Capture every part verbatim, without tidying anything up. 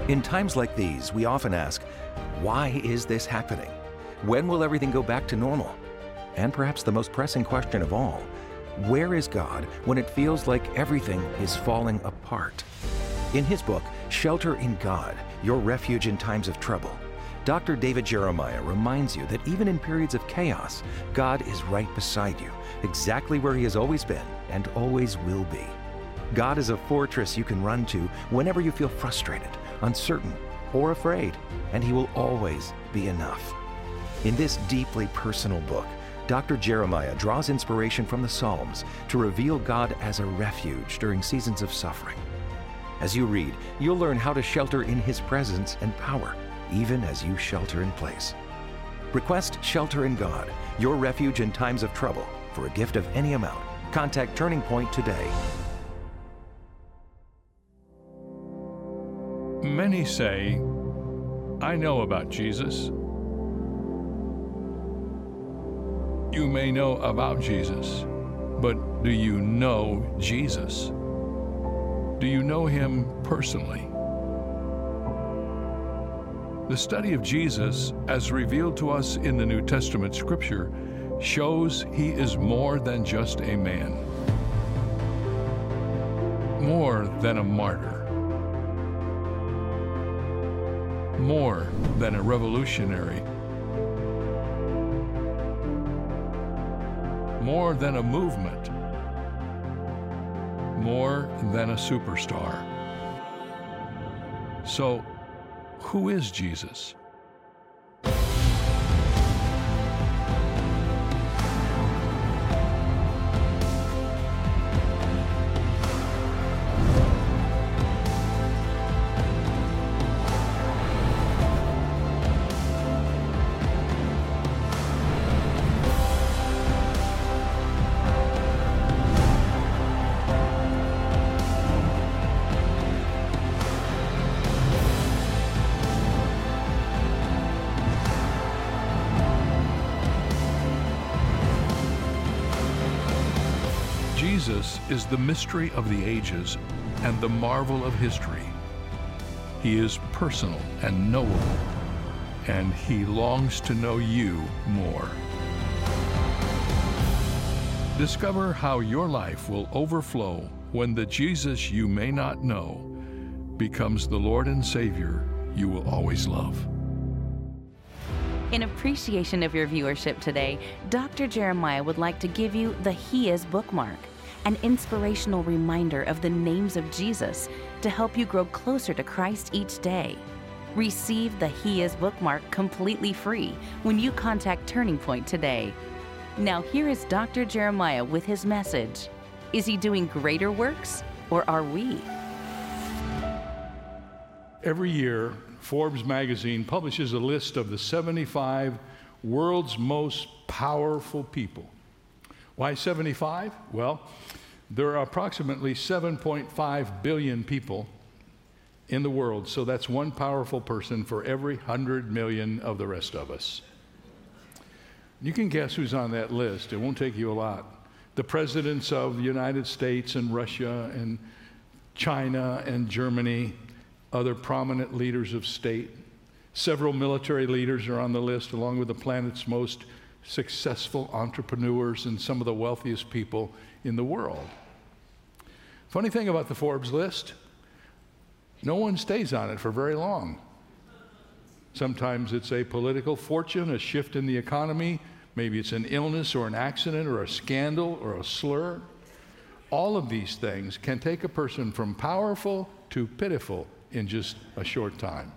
In times like these, we often ask, why is this happening? When will everything go back to normal? And perhaps the most pressing question of all, where is God when it feels like everything is falling apart? In his book, Shelter in God, Your Refuge in Times of Trouble, Doctor David Jeremiah reminds you that even in periods of chaos, God is right beside you, exactly where he has always been and always will be. God is a fortress you can run to whenever you feel frustrated, uncertain, or afraid, and he will always be enough. In this deeply personal book, Doctor Jeremiah draws inspiration from the Psalms to reveal God as a refuge during seasons of suffering. As you read, you'll learn how to shelter in his presence and power, even as you shelter in place. Request Shelter in God, Your Refuge in Times of Trouble, for a gift of any amount. Contact Turning Point today. Many say, I know about Jesus. You may know about Jesus, but do you know Jesus? Do you know him personally? The study of Jesus, as revealed to us in the New Testament scripture, shows he is more than just a man, more than a martyr, more than a revolutionary, more than a movement, more than a superstar. So, who is Jesus? Jesus is the mystery of the ages and the marvel of history. He is personal and knowable, and he longs to know you more. Discover how your life will overflow when the Jesus you may not know becomes the Lord and Savior you will always love. In appreciation of your viewership today, Doctor Jeremiah would like to give you the He Is bookmark, an inspirational reminder of the names of Jesus to help you grow closer to Christ each day. Receive the He Is bookmark completely free when you contact Turning Point today. Now here is Doctor Jeremiah with his message. Is he doing greater works, or are we? Every year, Forbes magazine publishes a list of the seventy-five world's most powerful people. Why seventy-five? Well, there are approximately seven point five billion people in the world, so that's one powerful person for every one hundred million of the rest of us. You can guess who's on that list. It won't take you a lot. The presidents of the United States and Russia and China and Germany, other prominent leaders of state. Several military leaders are on the list, along with the planet's most successful entrepreneurs and some of the wealthiest people in the world. Funny thing about the Forbes list, no one stays on it for very long. Sometimes it's a political fortune, a shift in the economy, maybe it's an illness or an accident or a scandal or a slur. All of these things can take a person from powerful to pitiful in just a short time.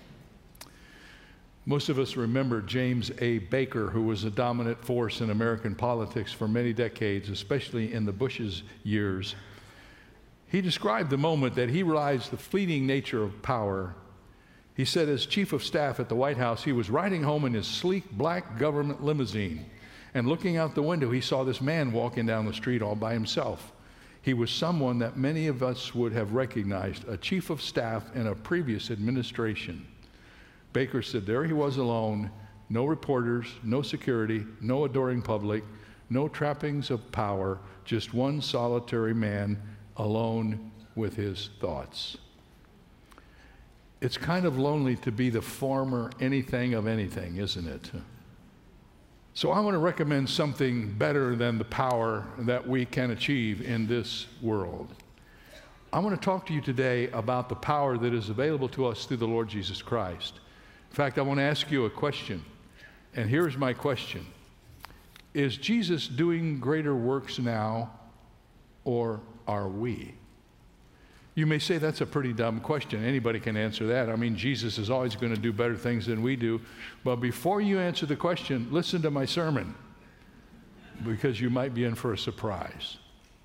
Most of us remember James A. Baker, who was a dominant force in American politics for many decades, especially in the Bush's years. He described the moment that he realized the fleeting nature of power. He said as chief of staff at the White House, he was riding home in his sleek black government limousine, and looking out the window, he saw this man walking down the street all by himself. He was someone that many of us would have recognized, a chief of staff in a previous administration. Baker said there he was alone, no reporters, no security, no adoring public, no trappings of power, just one solitary man alone with his thoughts. it's kind of lonely to be the former anything of anything, isn't it? So I want to recommend something better than the power that we can achieve in this world. I want to talk to you today about the power that is available to us through the Lord Jesus Christ. In fact, I want to ask you a question, and here's my question. Is Jesus doing greater works now, or are we? You may say that's a pretty dumb question. Anybody can answer that. I mean, Jesus is always going to do better things than we do. But before you answer the question, listen to my sermon, because you might be in for a surprise.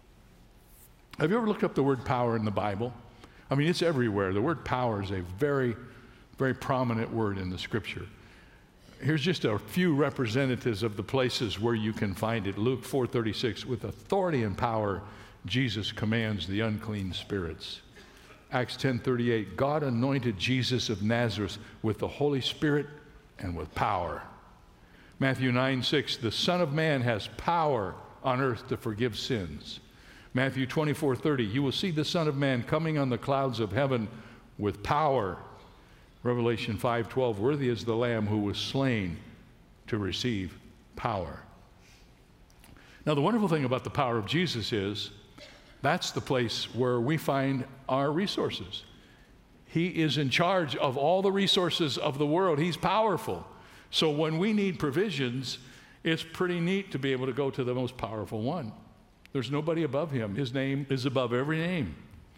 Have you ever looked up the word power in the Bible? I mean, it's everywhere. The word power is a very, very prominent word in the Scripture. Here's just a few representatives of the places where you can find it. Luke four thirty-six, with authority and power, Jesus commands the unclean spirits. Acts ten thirty-eight, God anointed Jesus of Nazareth with the Holy Spirit and with power. Matthew nine six, the Son of Man has power on earth to forgive sins. Matthew twenty-four thirty, you will see the Son of Man coming on the clouds of heaven with power. Revelation five twelve, worthy is the Lamb who was slain to receive power. Now, the wonderful thing about the power of Jesus is that's the place where we find our resources. He is in charge of all the resources of the world. He's powerful. So when we need provisions, it's pretty neat to be able to go to the most powerful one. There's nobody above him. His name is above every name.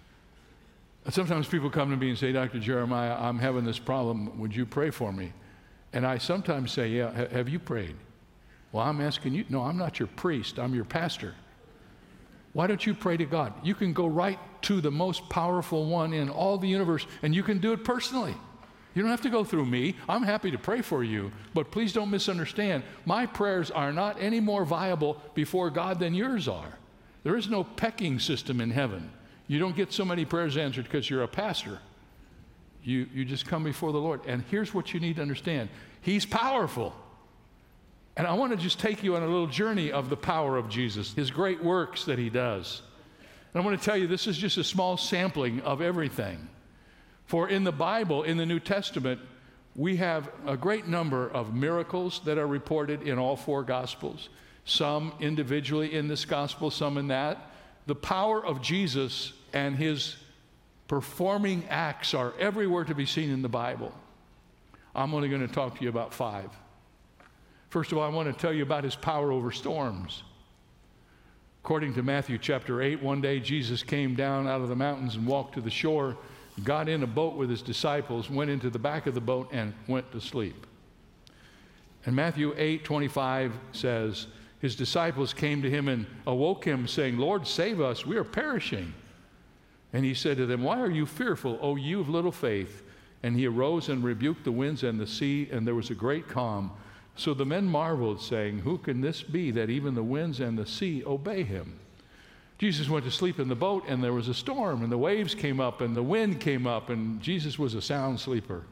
And sometimes people come to me and say, Doctor Jeremiah, I'm having this problem. Would you pray for me? And I sometimes say, yeah, ha- have you prayed? Well, I'm asking you. No, I'm not your priest. I'm your pastor. Why don't you pray to God? You can go right to the most powerful one in all the universe, and you can do it personally. You don't have to go through me. I'm happy to pray for you, but please don't misunderstand. My prayers are not any more viable before God than yours are. There is no pecking system in heaven. You don't get so many prayers answered because you're a pastor. You, you just come before the Lord. And here's what you need to understand. He's powerful. And I want to just take you on a little journey of the power of Jesus, his great works that he does. And I want to tell you, this is just a small sampling of everything. For in the Bible, in the New Testament, we have a great number of miracles that are reported in all four Gospels, some individually in this Gospel, some in that. The power of Jesus and his performing acts are everywhere to be seen in the Bible. I'm only going to talk to you about five. First of all, I want to tell you about his power over storms. According to Matthew chapter eight, one day Jesus came down out of the mountains and walked to the shore, got in a boat with his disciples, went into the back of the boat, and went to sleep. And Matthew eight twenty-five says, his disciples came to him and awoke him, saying, Lord, save us, we are perishing. And he said to them, why are you fearful, O you of little faith? And he arose and rebuked the winds and the sea, and there was a great calm. So the men marveled, saying, who can this be that even the winds and the sea obey him? Jesus went to sleep in the boat, and there was a storm, and the waves came up, and the wind came up, and Jesus was a sound sleeper.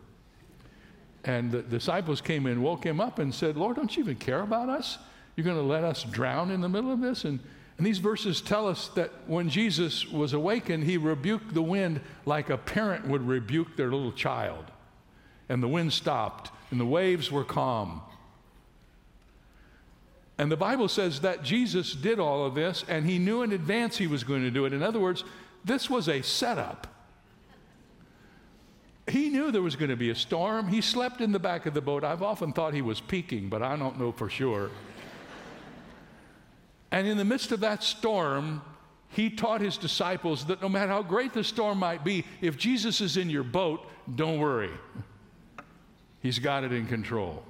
And the disciples came in, woke him up, and said, Lord, don't you even care about us? You're going to let us drown in the middle of this? And, and these verses tell us that when Jesus was awakened, he rebuked the wind like a parent would rebuke their little child. And the wind stopped, and the waves were calm. And the Bible says that Jesus did all of this, and he knew in advance he was going to do it. In other words, this was a setup. He knew there was going to be a storm. He slept in the back of the boat. I've often thought he was peeking, but I don't know for sure. And in the midst of that storm, he taught his disciples that no matter how great the storm might be, if Jesus is in your boat, don't worry. He's got it in control.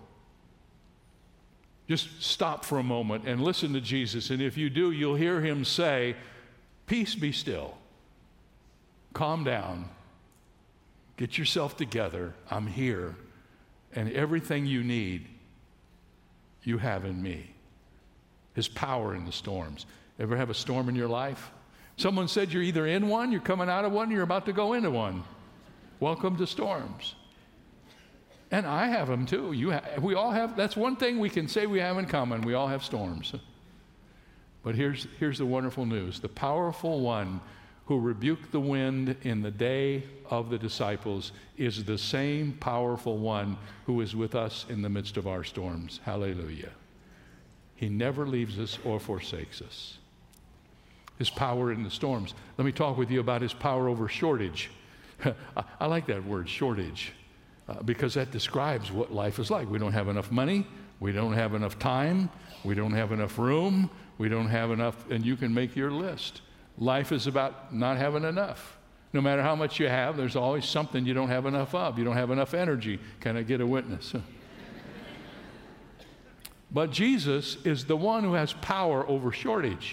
Just stop for a moment and listen to Jesus. And if you do, you'll hear him say, peace, be still. Calm down. Get yourself together. I'm here. And everything you need, you have in me. His power in the storms. Ever have a storm in your life? Someone said you're either in one, you're coming out of one, you're about to go into one. Welcome to storms. And I have them too. You ha- we all have, that's one thing we can say we have in common. We all have storms. But here's, here's the wonderful news. The powerful one who rebuked the wind in the day of the disciples is the same powerful one who is with us in the midst of our storms. Hallelujah. He never leaves us or forsakes us. His power in the storms. Let me talk with you about his power over shortage. I, I like that word, shortage, uh, because that describes what life is like. We don't have enough money. We don't have enough time. We don't have enough room. We don't have enough, and you can make your list. Life is about not having enough. No matter how much you have, there's always something you don't have enough of. You don't have enough energy. Can I get a witness? But Jesus is the one who has power over shortage.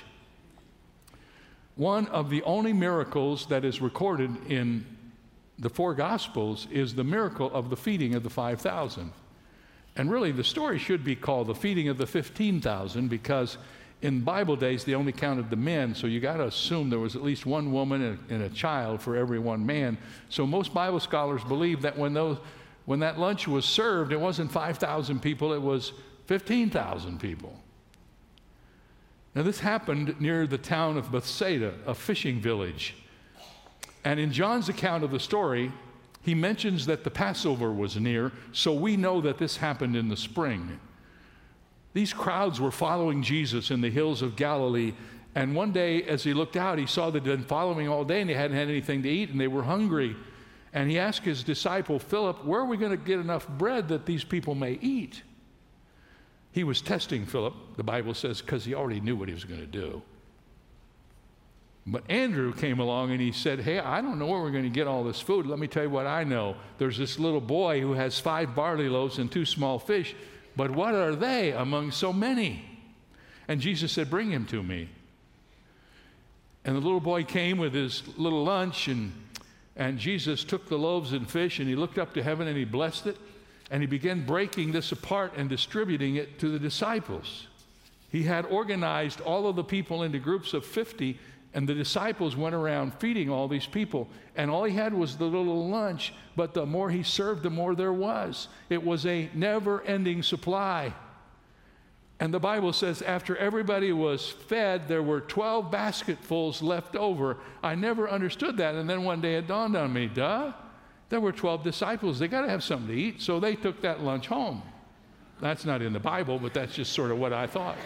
One of the only miracles that is recorded in the four Gospels is the miracle of the feeding of the five thousand. And really, the story should be called the feeding of the fifteen thousand, because in Bible days, they only counted the men, so you got to assume there was at least one woman and a, and a child for every one man. So most Bible scholars believe that when those, when that lunch was served, it wasn't five thousand people, it was fifteen thousand people. Now this happened near the town of Bethsaida, a fishing village. And in John's account of the story, he mentions that the Passover was near, so we know that this happened in the spring. These crowds were following Jesus in the hills of Galilee, and one day as he looked out, he saw that they'd been following all day and they hadn't had anything to eat and they were hungry. And he asked his disciple Philip, where are we going to get enough bread that these people may eat? He was testing Philip, the Bible says, because he already knew what he was going to do. But Andrew came along and he said, hey, I don't know where we're going to get all this food. Let me tell you what I know. There's this little boy who has five barley loaves and two small fish. But what are they among so many? And Jesus said, bring him to me. And the little boy came with his little lunch, and, and Jesus took the loaves and fish, and he looked up to heaven, and he blessed it, and he began breaking this apart and distributing it to the disciples. He had organized all of the people into groups of fifty, and the disciples went around feeding all these people. And all he had was the little lunch, but the more he served, the more there was. It was a never-ending supply. And the Bible says after everybody was fed, there were twelve basketfuls left over. I never understood that. And then one day it dawned on me, duh, there were twelve disciples. They got to have something to eat. So they took that lunch home. That's not in the Bible, but that's just sort of what I thought.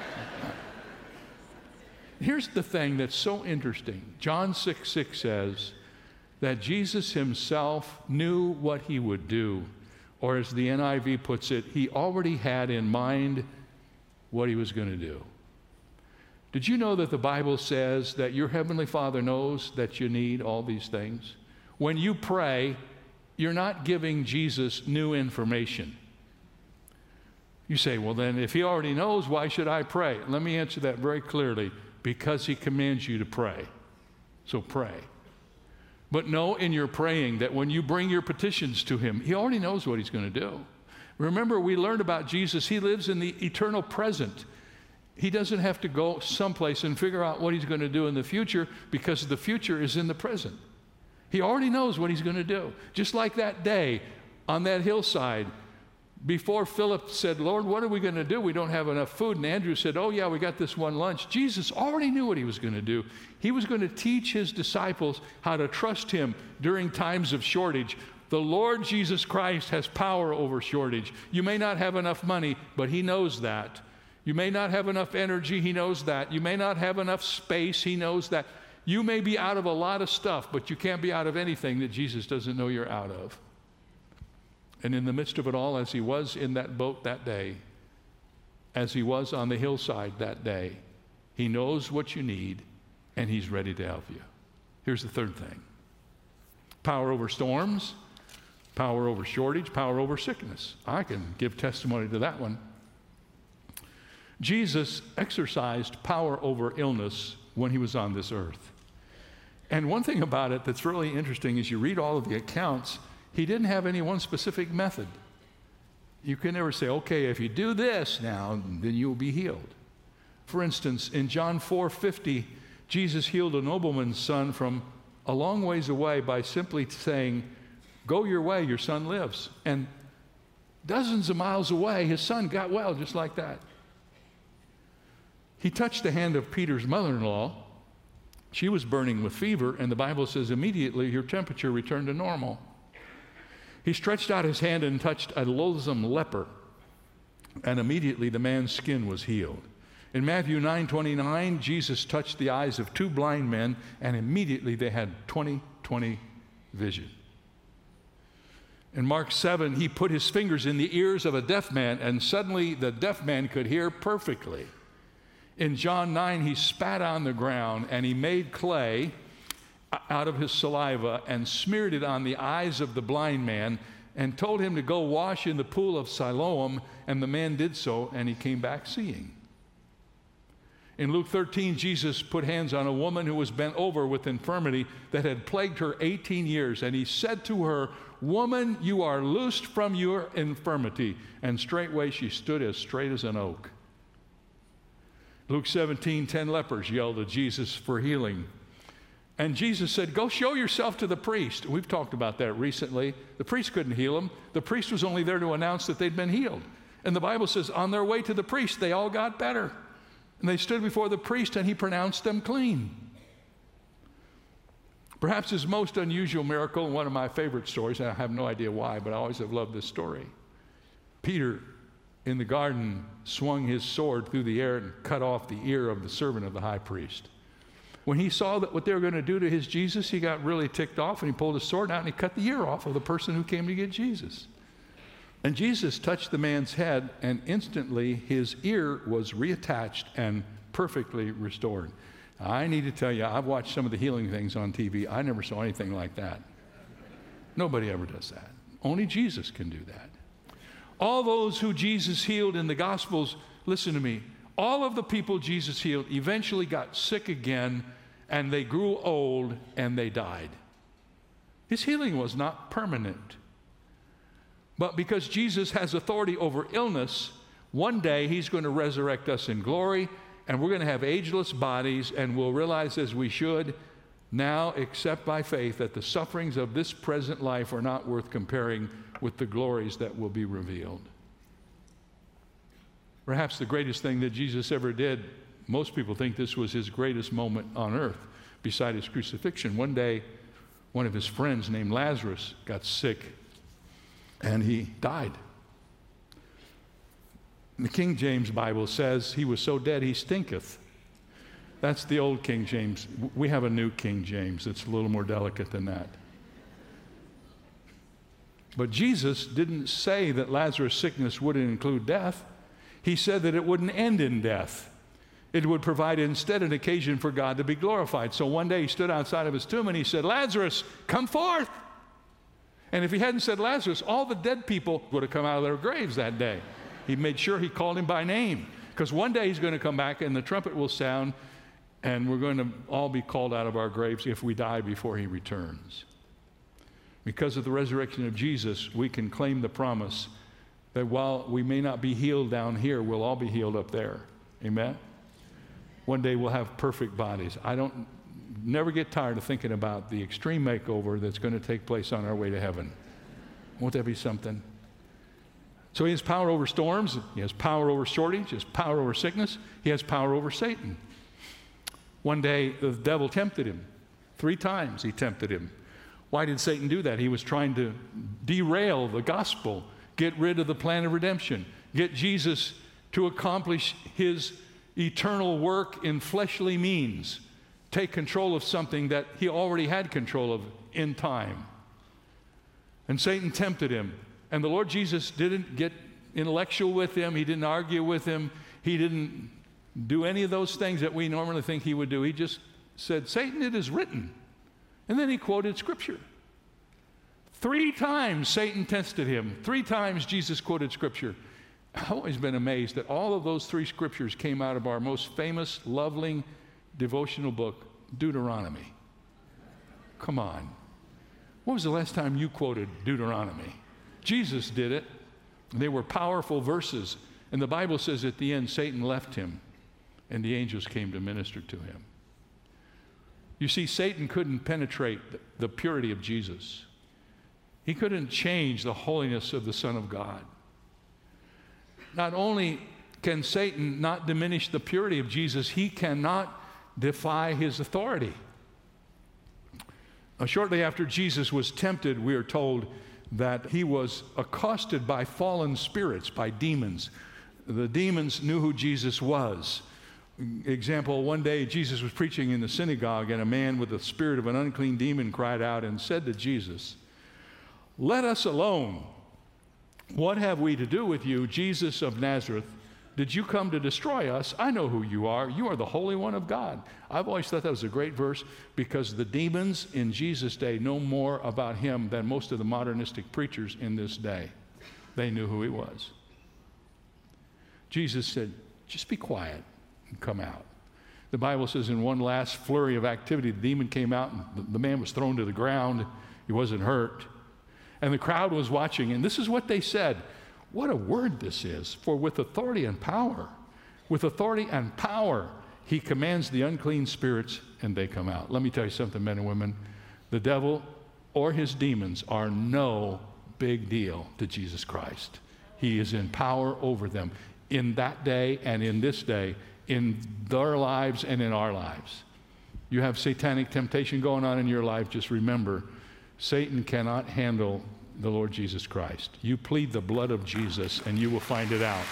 Here's the thing that's so interesting. John six six says that Jesus himself knew what he would do, or as the N I V puts it, he already had in mind what he was going to do. Did you know that the Bible says that your Heavenly Father knows that you need all these things? When you pray, you're not giving Jesus new information. You say, well then, if he already knows, why should I pray? Let me answer that very clearly. Because he commands you to pray. So pray. But know in your praying that when you bring your petitions to him, he already knows what he's going to do. Remember, we learned about Jesus. He lives in the eternal present. He doesn't have to go someplace and figure out what he's going to do in the future, because the future is in the present. He already knows what he's going to do. Just like that day on that hillside, before Philip said, Lord, what are we going to do? We don't have enough food. And Andrew said, oh yeah, we got this one lunch. Jesus already knew what he was going to do. He was going to teach his disciples how to trust him during times of shortage. The Lord Jesus Christ has power over shortage. You may not have enough money, but he knows that. You may not have enough energy, he knows that. You may not have enough space, he knows that. You may be out of a lot of stuff, but you can't be out of anything that Jesus doesn't know you're out of. And in the midst of it all, as he was in that boat that day, as he was on the hillside that day, he knows what you need, and he's ready to help you. Here's the third thing. Power over storms, power over shortage, power over sickness. I can give testimony to that one. Jesus exercised power over illness when he was on this earth. And one thing about it that's really interesting is you read all of the accounts, he didn't have any one specific method. You can never say, okay, if you do this now, then you'll be healed. For instance, in John four fifty, Jesus healed a nobleman's son from a long ways away by simply saying, go your way, your son lives. And dozens of miles away, his son got well just like that. He touched the hand of Peter's mother-in-law, She was burning with fever, and the Bible says immediately her temperature returned to normal. He stretched out his hand and touched a loathsome leper, and immediately the man's skin was healed. In Matthew nine twenty-nine, Jesus touched the eyes of two blind men, and immediately they had twenty twenty vision. In Mark seven, he put his fingers in the ears of a deaf man, and suddenly the deaf man could hear perfectly. In John nine, he spat on the ground, and he made clay out of his saliva and smeared it on the eyes of the blind man and told him to go wash in the pool of Siloam, and the man did so, and he came back seeing. In Luke thirteen, Jesus put hands on a woman who was bent over with infirmity that had plagued her eighteen years, and he said to her, "Woman, you are loosed from your infirmity." And straightway she stood as straight as an oak. Luke seventeen, ten lepers yelled at Jesus for healing. And Jesus said, "Go show yourself to the priest." We've talked about that recently. The priest couldn't heal them. The priest was only there to announce that they'd been healed. And the Bible says on their way to the priest, they all got better. And they stood before the priest, and he pronounced them clean. Perhaps his most unusual miracle, and one of my favorite stories, and I have no idea why, but I always have loved this story. Peter, in the garden, swung his sword through the air and cut off the ear of the servant of the high priest. When he saw that what they were going to do to his Jesus, he got really ticked off, and he pulled his sword out and he cut the ear off of the person who came to get Jesus. And Jesus touched the man's head, and instantly his ear was reattached and perfectly restored. Now, I need to tell you, I've watched some of the healing things on T V. I never saw anything like that. Nobody ever does that. Only Jesus can do that. All those who Jesus healed in the Gospels, listen to me, all of the people Jesus healed eventually got sick again, and they grew old, and they died. His healing was not permanent. But because Jesus has authority over illness, one day he's going to resurrect us in glory, and we're going to have ageless bodies, and we'll realize, as we should now, except by faith, that the sufferings of this present life are not worth comparing with the glories that will be revealed. Perhaps the greatest thing that Jesus ever did, most people think this was his greatest moment on earth, beside his crucifixion. One day, one of his friends named Lazarus got sick, and he died. The King James Bible says he was so dead he stinketh. That's the old King James. We have a new King James that's a little more delicate than that. But Jesus didn't say that Lazarus' sickness wouldn't include death. He said that it wouldn't end in death. It would provide instead an occasion for God to be glorified. So one day he stood outside of his tomb and he said, "Lazarus, come forth." And if he hadn't said Lazarus, all the dead people would have come out of their graves that day. He made sure he called him by name, because one day he's going to come back and the trumpet will sound, and we're going to all be called out of our graves if we die before he returns. Because of the resurrection of Jesus, we can claim the promise that while we may not be healed down here, we'll all be healed up there. Amen? One day we'll have perfect bodies. I don't never get tired of thinking about the extreme makeover that's going to take place on our way to heaven. Won't that be something? So he has power over storms. He has power over shortage. He has power over sickness. He has power over Satan. One day the devil tempted him. Three times he tempted him. Why did Satan do that? He was trying to derail the gospel, get rid of the plan of redemption, get Jesus to accomplish his eternal work in fleshly means, take control of something that he already had control of in time. And Satan tempted him. And the Lord Jesus didn't get intellectual with him. He didn't argue with him. He didn't do any of those things that we normally think he would do. He just said, "Satan, it is written." And then he quoted Scripture. Three times Satan tested him. Three times Jesus quoted Scripture. I've always been amazed that all of those three Scriptures came out of our most famous, loving, devotional book, Deuteronomy. Come on. When was the last time you quoted Deuteronomy? Jesus did it. They were powerful verses. And the Bible says at the end, Satan left him, and the angels came to minister to him. You see, Satan couldn't penetrate the purity of Jesus. He couldn't change the holiness of the Son of God. Not only can Satan not diminish the purity of Jesus, he cannot defy his authority. Uh, shortly after Jesus was tempted, we are told that he was accosted by fallen spirits, by demons. The demons knew who Jesus was. Example, one day Jesus was preaching in the synagogue, and a man with the spirit of an unclean demon cried out and said to Jesus, "Let us alone. What have we to do with you, Jesus of Nazareth? Did you come to destroy us? I know who you are. You are the Holy One of God." I've always thought that was a great verse, because the demons in Jesus' day know more about him than most of the modernistic preachers in this day. They knew who he was. Jesus said, "Just be quiet and come out." The Bible says in one last flurry of activity, the demon came out and the man was thrown to the ground. He wasn't hurt. And the crowd was watching, and this is what they said. What a word this is. For with authority and power, with authority and power, he commands the unclean spirits and they come out. Let me tell you something, men and women. The devil or his demons are no big deal to Jesus Christ. He is in power over them in that day and in this day, in their lives and in our lives. You have satanic temptation going on in your life, just remember, Satan cannot handle the Lord Jesus Christ. You plead the blood of Jesus and you will find it out.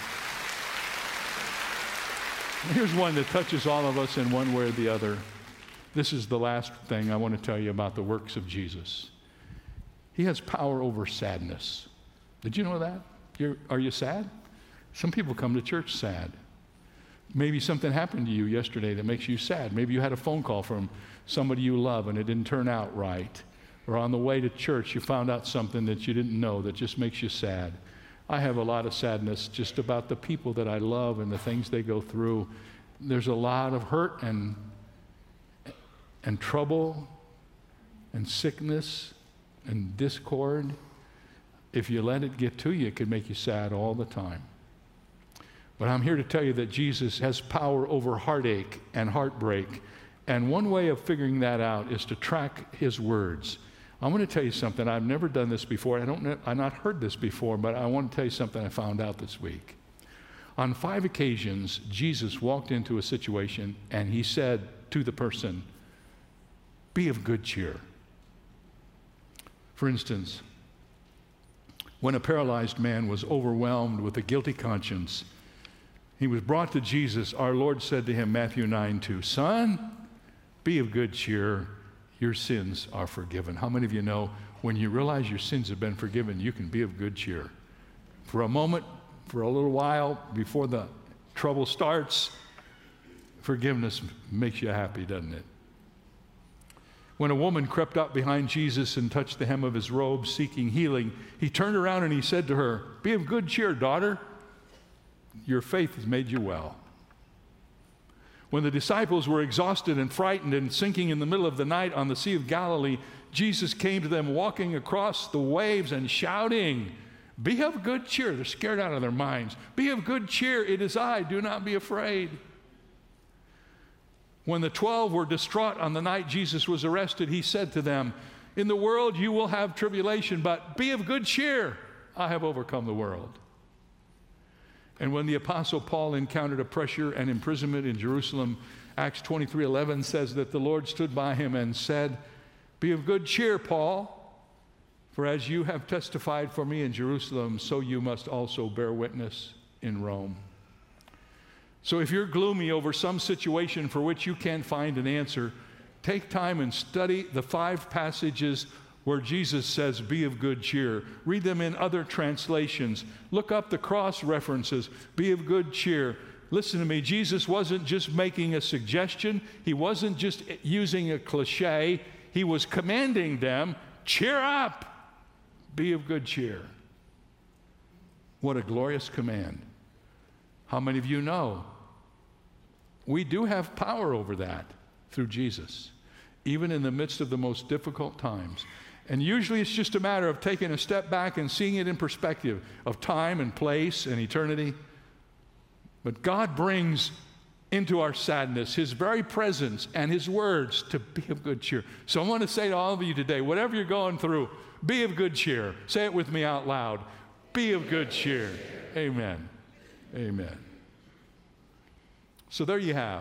Here's one that touches all of us in one way or the other. This is the last thing I want to tell you about the works of Jesus. He has power over sadness. Did you know that? You're, are you sad? Some people come to church sad. Maybe something happened to you yesterday that makes you sad. Maybe you had a phone call from somebody you love and it didn't turn out right. Or on the way to church, you found out something that you didn't know that just makes you sad. I have a lot of sadness just about the people that I love and the things they go through. There's a lot of hurt and, and trouble and sickness and discord. If you let it get to you, it can make you sad all the time. But I'm here to tell you that Jesus has power over heartache and heartbreak. And one way of figuring that out is to track his words. I'm going to tell you something. I've never done this before. I don't, I've not heard this before, but I want to tell you something I found out this week. On five occasions, Jesus walked into a situation and he said to the person, "Be of good cheer." For instance, when a paralyzed man was overwhelmed with a guilty conscience, he was brought to Jesus. Our Lord said to him, Matthew nine two, "Son, be of good cheer. Your sins are forgiven." How many of you know when you realize your sins have been forgiven, you can be of good cheer? For a moment, for a little while, before the trouble starts, forgiveness makes you happy, doesn't it? When a woman crept up behind Jesus and touched the hem of his robe, seeking healing, he turned around and he said to her, "Be of good cheer, daughter. Your faith has made you well." When the disciples were exhausted and frightened and sinking in the middle of the night on the Sea of Galilee, Jesus came to them walking across the waves and shouting, "Be of good cheer." They're scared out of their minds. "Be of good cheer. It is I. Do not be afraid." When the twelve were distraught on the night Jesus was arrested, he said to them, "In the world you will have tribulation, but be of good cheer. I have overcome the world." And when the Apostle Paul encountered oppression and imprisonment in Jerusalem, Acts twenty-three eleven says that the Lord stood by him and said, "Be of good cheer, Paul, for as you have testified for me in Jerusalem, so you must also bear witness in Rome." So if you're gloomy over some situation for which you can't find an answer, take time and study the five passages where Jesus says, "Be of good cheer." Read them in other translations. Look up the cross references. Be of good cheer. Listen to me. Jesus wasn't just making a suggestion. He wasn't just using a cliche. He was commanding them, cheer up. Be of good cheer. What a glorious command. How many of you know we do have power over that through Jesus, even in the midst of the most difficult times? And usually it's just a matter of taking a step back and seeing it in perspective of time and place and eternity. But God brings into our sadness his very presence and his words to be of good cheer. So I want to say to all of you today, whatever you're going through, be of good cheer. Say it with me out loud. Be of good cheer. Amen. Amen. So there you have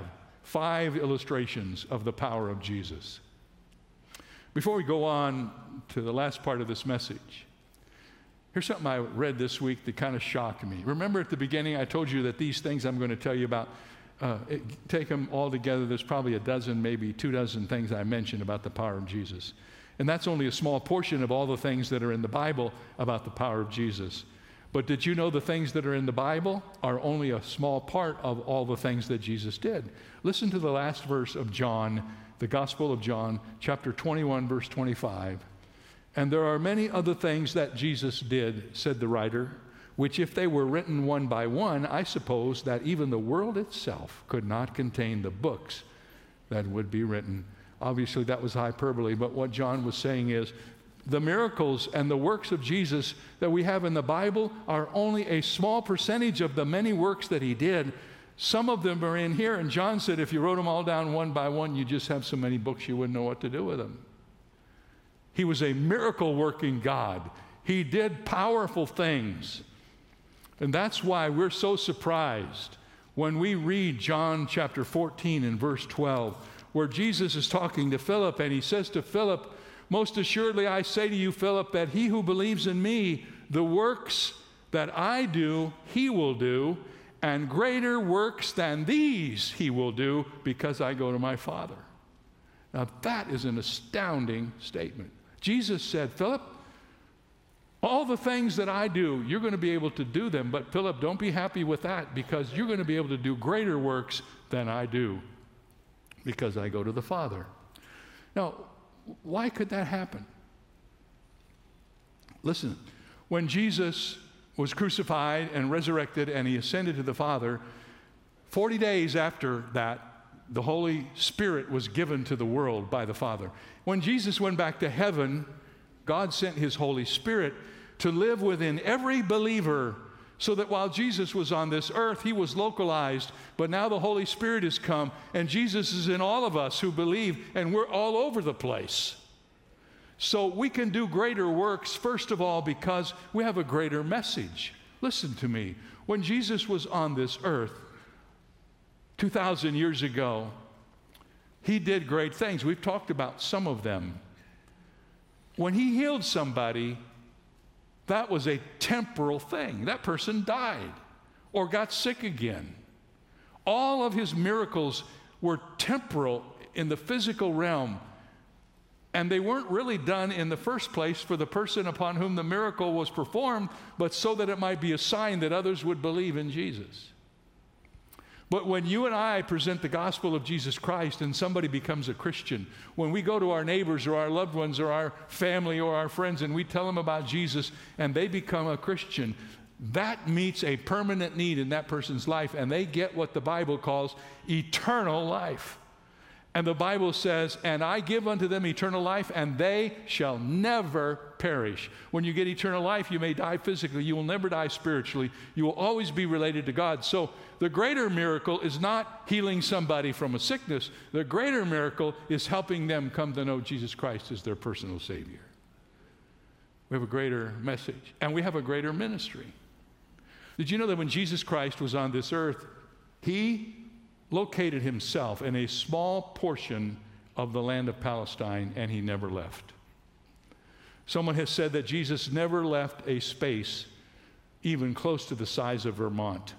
five illustrations of the power of Jesus. Before we go on to the last part of this message, here's something I read this week that kind of shocked me. Remember at the beginning I told you that these things I'm going to tell you about, uh, it, take them all together, there's probably a dozen, maybe two dozen things I mentioned about the power of Jesus. And that's only a small portion of all the things that are in the Bible about the power of Jesus. But did you know the things that are in the Bible are only a small part of all the things that Jesus did? Listen to the last verse of John, the Gospel of John, chapter twenty-one, verse twenty-five. And there are many other things that Jesus did, said the writer, which if they were written one by one, I suppose that even the world itself could not contain the books that would be written. Obviously, that was hyperbole, but what John was saying is, the miracles and the works of Jesus that we have in the Bible are only a small percentage of the many works that he did. Some of them are in here, and John said if you wrote them all down one by one, you just have so many books you wouldn't know what to do with them. He was a miracle-working God. He did powerful things. And that's why we're so surprised when we read John chapter fourteen and verse twelve, where Jesus is talking to Philip, and he says to Philip, most assuredly I say to you, Philip, that he who believes in me, the works that I do, he will do, and greater works than these he will do, because I go to my Father. Now that is an astounding statement. Jesus said, Philip, all the things that I do, you're going to be able to do them, but Philip, don't be happy with that, because you're going to be able to do greater works than I do, because I go to the Father. Now, why could that happen? Listen, when Jesus was crucified and resurrected and he ascended to the Father, forty days after that, the Holy Spirit was given to the world by the Father. When Jesus went back to heaven, God sent his Holy Spirit to live within every believer, so that while Jesus was on this earth, he was localized, but now the Holy Spirit has come, and Jesus is in all of us who believe, and we're all over the place. So we can do greater works, first of all, because we have a greater message. Listen to me. When Jesus was on this earth two thousand years ago, he did great things. We've talked about some of them. When he healed somebody, that was a temporal thing. That person died or got sick again. All of his miracles were temporal in the physical realm, and they weren't really done in the first place for the person upon whom the miracle was performed, but so that it might be a sign that others would believe in Jesus. But when you and I present the gospel of Jesus Christ and somebody becomes a Christian, when we go to our neighbors or our loved ones or our family or our friends and we tell them about Jesus and they become a Christian, that meets a permanent need in that person's life, and they get what the Bible calls eternal life. And the Bible says, and I give unto them eternal life, and they shall never perish. When you get eternal life, you may die physically. You will never die spiritually. You will always be related to God. So the greater miracle is not healing somebody from a sickness. The greater miracle is helping them come to know Jesus Christ as their personal Savior. We have a greater message, and we have a greater ministry. Did you know that when Jesus Christ was on this earth, he located himself in a small portion of the land of Palestine, and he never left? Someone has said that Jesus never left a space even close to the size of Vermont.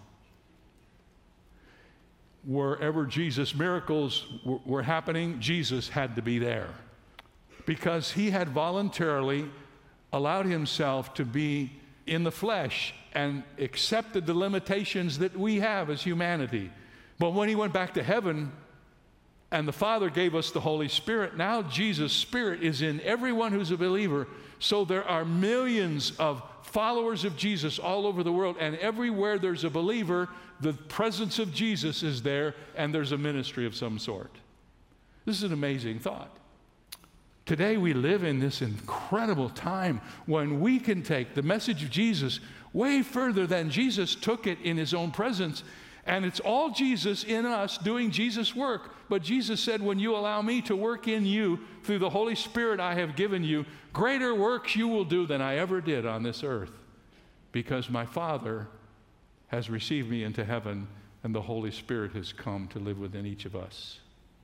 Wherever Jesus' miracles w- were happening, Jesus had to be there, because he had voluntarily allowed himself to be in the flesh and accepted the limitations that we have as humanity. But when he went back to heaven and the Father gave us the Holy Spirit, now Jesus' Spirit is in everyone who's a believer. So there are millions of followers of Jesus all over the world, and everywhere there's a believer, the presence of Jesus is there, and there's a ministry of some sort. This is an amazing thought. Today we live in this incredible time when we can take the message of Jesus way further than Jesus took it in his own presence. And it's all Jesus in us doing Jesus' work. But Jesus said, when you allow me to work in you through the Holy Spirit I have given you, greater works you will do than I ever did on this earth, because my Father has received me into heaven and the Holy Spirit has come to live within each of us.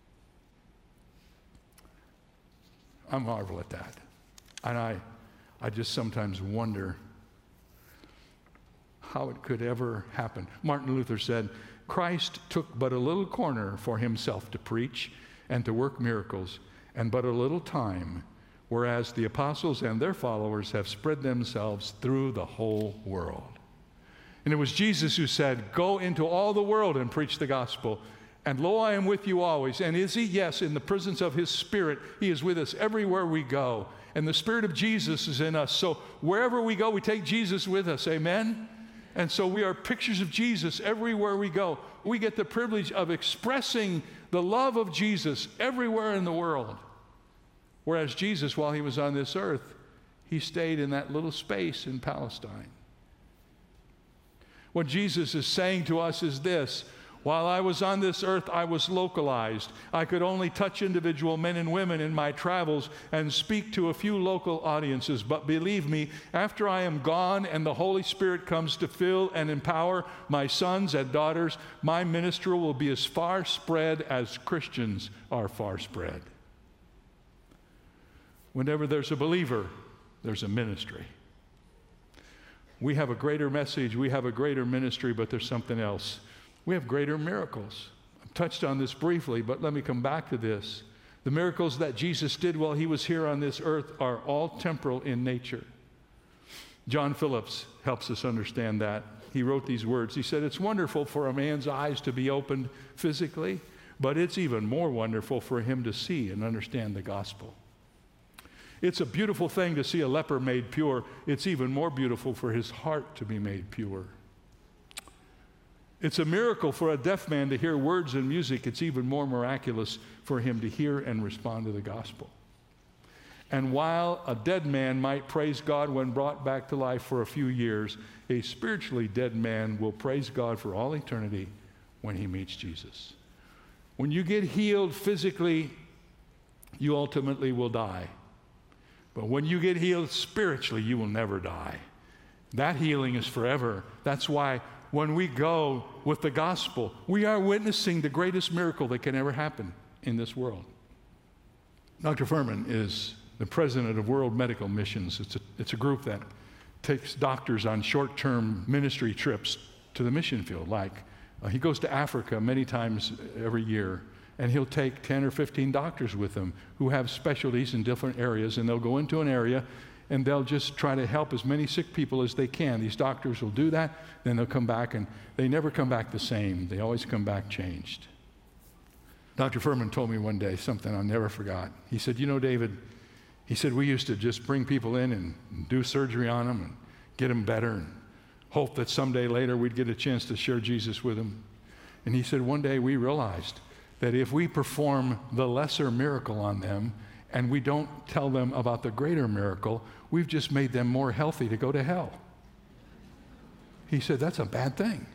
I marvel at that. And I, I just sometimes wonder how it could ever happen. Martin Luther said, Christ took but a little corner for himself to preach and to work miracles, and but a little time, whereas the apostles and their followers have spread themselves through the whole world. And it was Jesus who said, go into all the world and preach the gospel. And lo, I am with you always. And is he? Yes, in the presence of his Spirit. He is with us everywhere we go. And the Spirit of Jesus is in us. So wherever we go, we take Jesus with us. Amen? And so we are pictures of Jesus everywhere we go. We get the privilege of expressing the love of Jesus everywhere in the world. Whereas Jesus, while he was on this earth, he stayed in that little space in Palestine. What Jesus is saying to us is this: while I was on this earth, I was localized. I could only touch individual men and women in my travels and speak to a few local audiences. But believe me, after I am gone and the Holy Spirit comes to fill and empower my sons and daughters, my ministry will be as far spread as Christians are far spread. Whenever there's a believer, there's a ministry. We have a greater message, we have a greater ministry, but there's something else. We have greater miracles. I've touched on this briefly, but let me come back to this. The miracles that Jesus did while he was here on this earth are all temporal in nature. John Phillips helps us understand that. He wrote these words. He said, it's wonderful for a man's eyes to be opened physically, but it's even more wonderful for him to see and understand the gospel. It's a beautiful thing to see a leper made pure. It's even more beautiful for his heart to be made pure. It's a miracle for a deaf man to hear words and music. It's even more miraculous for him to hear and respond to the gospel. And while a dead man might praise God when brought back to life for a few years, a spiritually dead man will praise God for all eternity when he meets Jesus. When you get healed physically, you ultimately will die. But when you get healed spiritually, you will never die. That healing is forever. That's why when we go with the gospel, we are witnessing the greatest miracle that can ever happen in this world. Doctor Furman is the president of World Medical Missions. It's a, it's a group that takes doctors on short-term ministry trips to the mission field. Like uh, he goes to Africa many times every year, and he'll take ten or fifteen doctors with him who have specialties in different areas, and they'll go into an area and they'll just try to help as many sick people as they can. These doctors will do that, then they'll come back, and they never come back the same. They always come back changed. Doctor Furman told me one day something I'll never forgot. He said, you know, David, he said, we used to just bring people in and do surgery on them and get them better and hope that someday later we'd get a chance to share Jesus with them. And he said, one day we realized that if we perform the lesser miracle on them and we don't tell them about the greater miracle, we've just made them more healthy to go to hell. He said, that's a bad thing.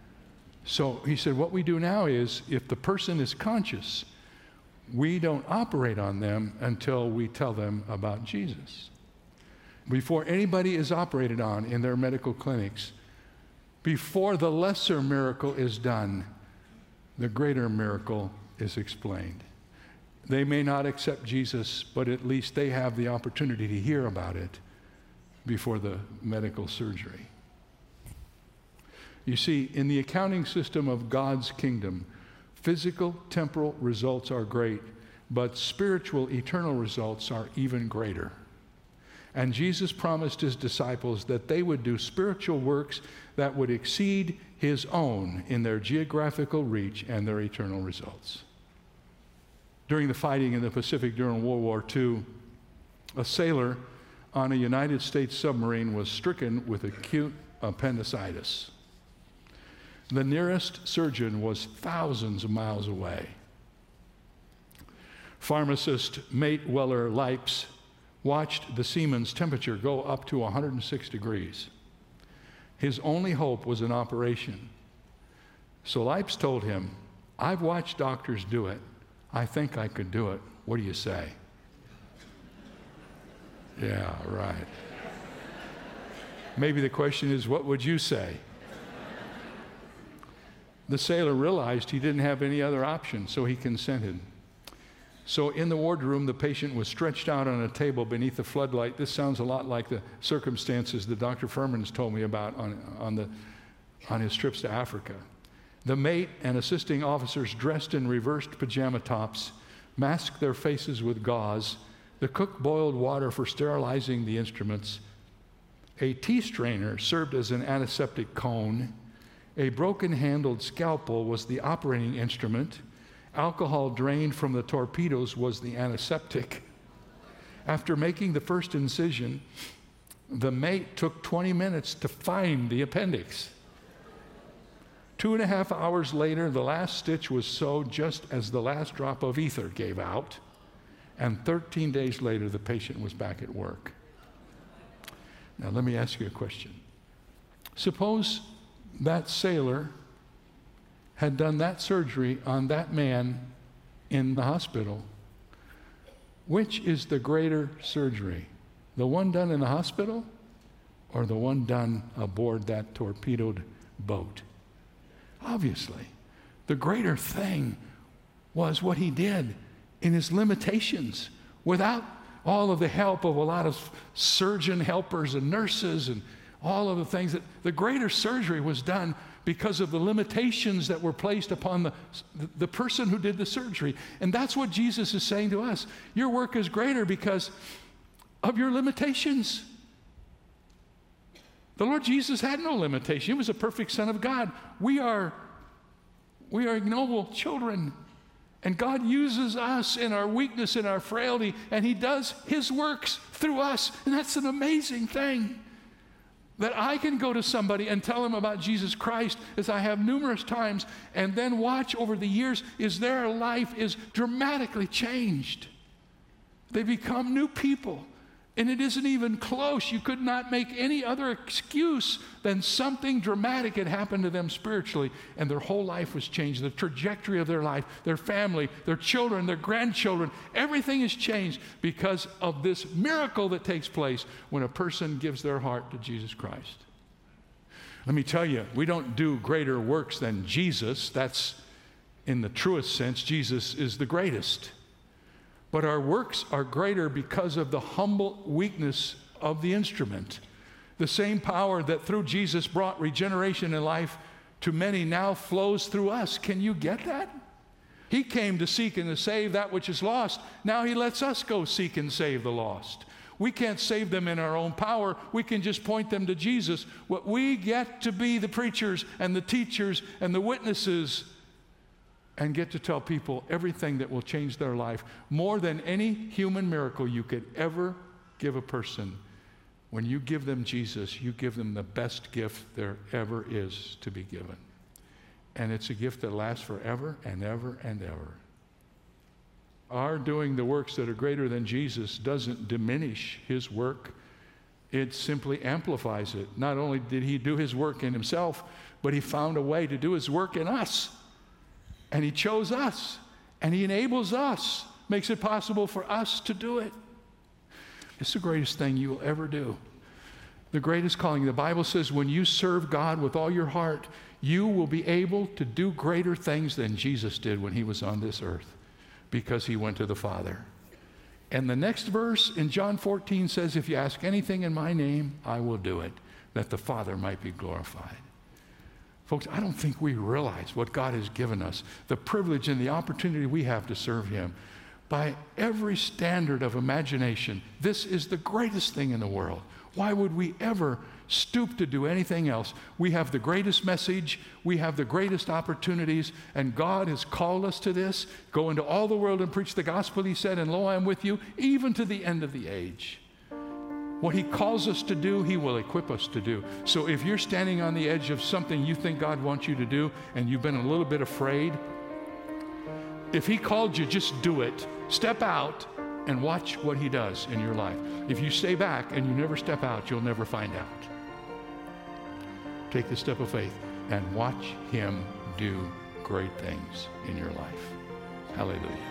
So he said, what we do now is, if the person is conscious, we don't operate on them until we tell them about Jesus. Before anybody is operated on in their medical clinics, before the lesser miracle is done, the greater miracle is explained. They may not accept Jesus, but at least they have the opportunity to hear about it before the medical surgery. You see, in the accounting system of God's kingdom, physical, temporal results are great, but spiritual, eternal results are even greater. And Jesus promised his disciples that they would do spiritual works that would exceed his own in their geographical reach and their eternal results. During the fighting in the Pacific during World War Two, a sailor on a United States submarine was stricken with acute appendicitis. The nearest surgeon was thousands of miles away. Pharmacist Mate Weller Lipes watched the seaman's temperature go up to one hundred six degrees. His only hope was an operation. So Lipes told him, I've watched doctors do it. I think I could do it. What do you say? Yeah, right. Maybe the question is, what would you say? the sailor realized he didn't have any other option, so he consented. So in the wardroom, the patient was stretched out on a table beneath the floodlight. This sounds a lot like the circumstances that Doctor Furman's told me about on, on, the, on his trips to Africa. The mate and assisting officers, dressed in reversed pajama tops, masked their faces with gauze. The cook boiled water for sterilizing the instruments. A tea strainer served as an antiseptic cone. A broken-handled scalpel was the operating instrument. Alcohol drained from the torpedoes was the antiseptic. After making the first incision, the mate took twenty minutes to find the appendix. Two and a half hours later, the last stitch was sewed just as the last drop of ether gave out. And thirteen days later, the patient was back at work. Now, let me ask you a question. Suppose that sailor had done that surgery on that man in the hospital. Which is the greater surgery? The one done in the hospital or the one done aboard that torpedoed boat? Obviously, the greater thing was what he did in his limitations, without all of the help of a lot of surgeon helpers and nurses and all of the things. That the greater surgery was done because of the limitations that were placed upon the, the person who did the surgery. And that's what Jesus is saying to us. Your work is greater because of your limitations. The Lord Jesus had no limitation. He was a perfect Son of God. We are, we are ignoble children. And God uses us in our weakness, in our frailty, and He does His works through us. And that's an amazing thing. That I can go to somebody and tell them about Jesus Christ, as I have numerous times, and then watch over the years as their life is dramatically changed. They become new people. And it isn't even close. You could not make any other excuse than something dramatic had happened to them spiritually, and their whole life was changed. The trajectory of their life, their family, their children, their grandchildren, everything is changed because of this miracle that takes place when a person gives their heart to Jesus Christ. Let me tell you, we don't do greater works than Jesus. That's, in the truest sense, Jesus is the greatest. But our works are greater because of the humble weakness of the instrument. The same power that through Jesus brought regeneration in life to many now flows through us. Can you get that? He came to seek and to save that which is lost. Now He lets us go seek and save the lost. We can't save them in our own power. We can just point them to Jesus. What we get to be the preachers and the teachers and the witnesses and get to tell people everything that will change their life more than any human miracle you could ever give a person. When you give them Jesus, you give them the best gift there ever is to be given. And it's a gift that lasts forever and ever and ever. Our doing the works that are greater than Jesus doesn't diminish His work. It simply amplifies it. Not only did He do His work in Himself, but He found a way to do His work in us. And He chose us, and He enables us, makes it possible for us to do it. It's the greatest thing you will ever do. The greatest calling. The Bible says when you serve God with all your heart, you will be able to do greater things than Jesus did when He was on this earth, because He went to the Father. And the next verse in John fourteen says, if you ask anything in my name, I will do it, that the Father might be glorified. Folks, I don't think we realize what God has given us, the privilege and the opportunity we have to serve Him. By every standard of imagination, this is the greatest thing in the world. Why would we ever stoop to do anything else? We have the greatest message, we have the greatest opportunities, and God has called us to this. Go into all the world and preach the gospel, He said, and lo, I am with you, even to the end of the age. What He calls us to do, He will equip us to do. So if you're standing on the edge of something you think God wants you to do, and you've been a little bit afraid, if He called you, just do it. Step out and watch what He does in your life. If you stay back and you never step out, you'll never find out. Take the step of faith and watch Him do great things in your life. Hallelujah.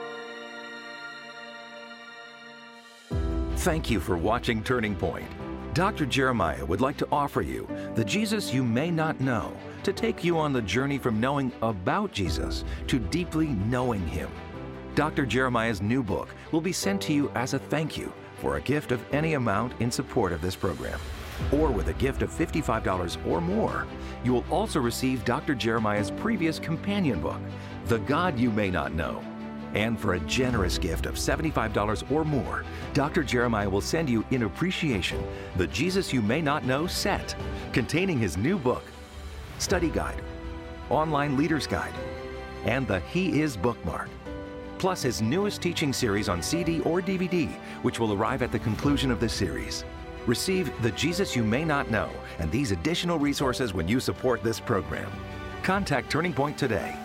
Thank you for watching Turning Point. Doctor Jeremiah would like to offer you the Jesus you may not know, to take you on the journey from knowing about Jesus to deeply knowing Him. Doctor Jeremiah's new book will be sent to you as a thank you for a gift of any amount in support of this program. Or with a gift of fifty-five dollars or more, you will also receive Doctor Jeremiah's previous companion book, The God You May Not Know. And for a generous gift of seventy-five dollars or more, Doctor Jeremiah will send you in appreciation the Jesus You May Not Know set, containing his new book, study guide, online leader's guide, and the He Is bookmark, plus his newest teaching series on C D or D V D, which will arrive at the conclusion of this series. Receive the Jesus You May Not Know and these additional resources when you support this program. Contact Turning Point today.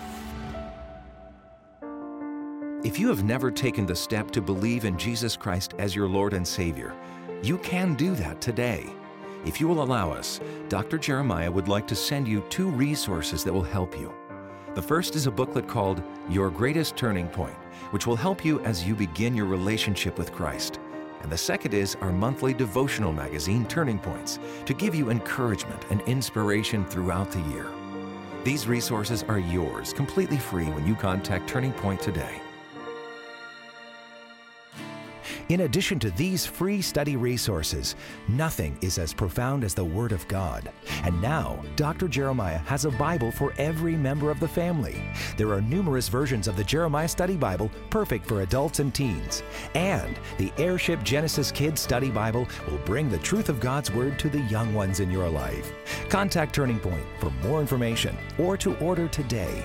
If you have never taken the step to believe in Jesus Christ as your Lord and Savior, you can do that today. If you will allow us, Doctor Jeremiah would like to send you two resources that will help you. The first is a booklet called Your Greatest Turning Point, which will help you as you begin your relationship with Christ. And the second is our monthly devotional magazine, Turning Points, to give you encouragement and inspiration throughout the year. These resources are yours completely free when you contact Turning Point today. In addition to these free study resources, nothing is as profound as the Word of God. And now, Doctor Jeremiah has a Bible for every member of the family. There are numerous versions of the Jeremiah Study Bible, perfect for adults and teens. And the Airship Genesis Kids Study Bible will bring the truth of God's Word to the young ones in your life. Contact Turning Point for more information or to order today.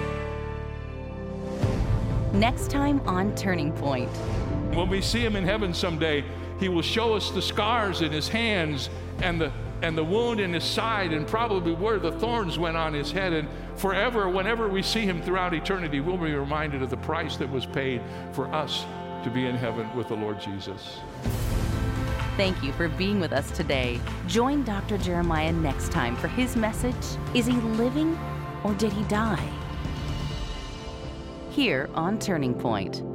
Next time on Turning Point. When we see him in heaven someday, he will show us the scars in his hands and the and the wound in his side and probably where the thorns went on his head. And forever, whenever we see him throughout eternity, we'll be reminded of the price that was paid for us to be in heaven with the Lord Jesus. Thank you for being with us today. Join Doctor Jeremiah next time for his message, Is He Living or Did He Die? Here on Turning Point.